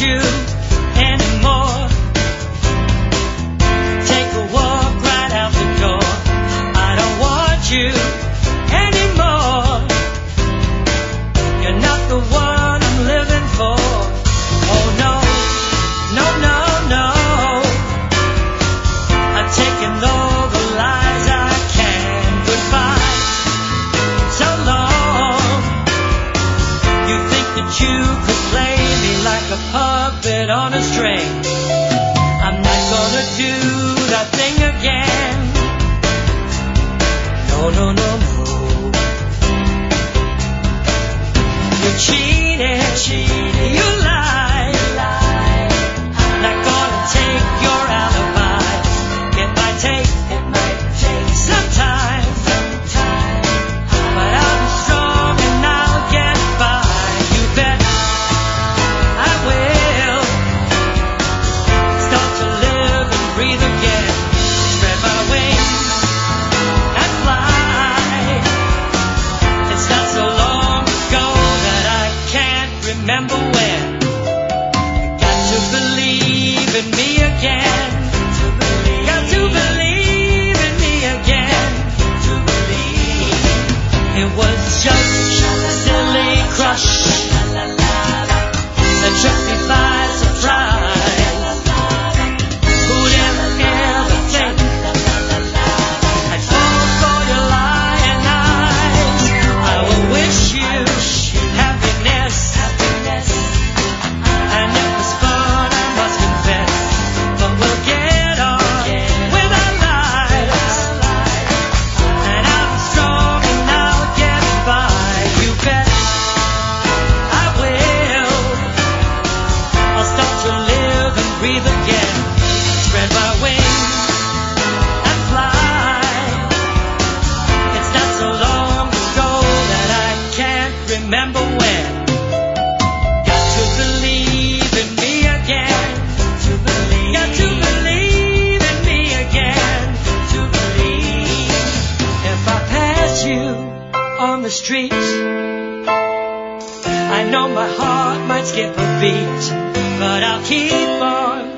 you anymore. Take a walk right out the door. I don't want you anymore. You're not the one I'm living for. Oh no, no, no, no. I've taken all the lies I can. Goodbye, so long. You think that you could play me like a puppet on a string. I'm not gonna do that thing again. No, no, no, no. You cheated, you lied. Not gonna take your alibi. It might take some time, but I'm strong and I'll get by. You bet I will. Start to live and breathe again. Spread my wings and fly. It's not so long ago that I can't remember when. Got to believe in me again. Got to believe in me again. It was just a silly crush that took me by surprise. Who'd ever think I'd fall for your lying eyes? I will wish you happiness, and it was fun, I must confess. But we'll get on with our lives, and I'm strong and I'll get by. You bet I will. I'll start to live and breathe again. Spread my wings and fly. It's not so long ago that I can't remember when. Got to believe in me again. Got to believe in me again. If I pass you on the street, I know my heart might skip a beat, but I'll keep on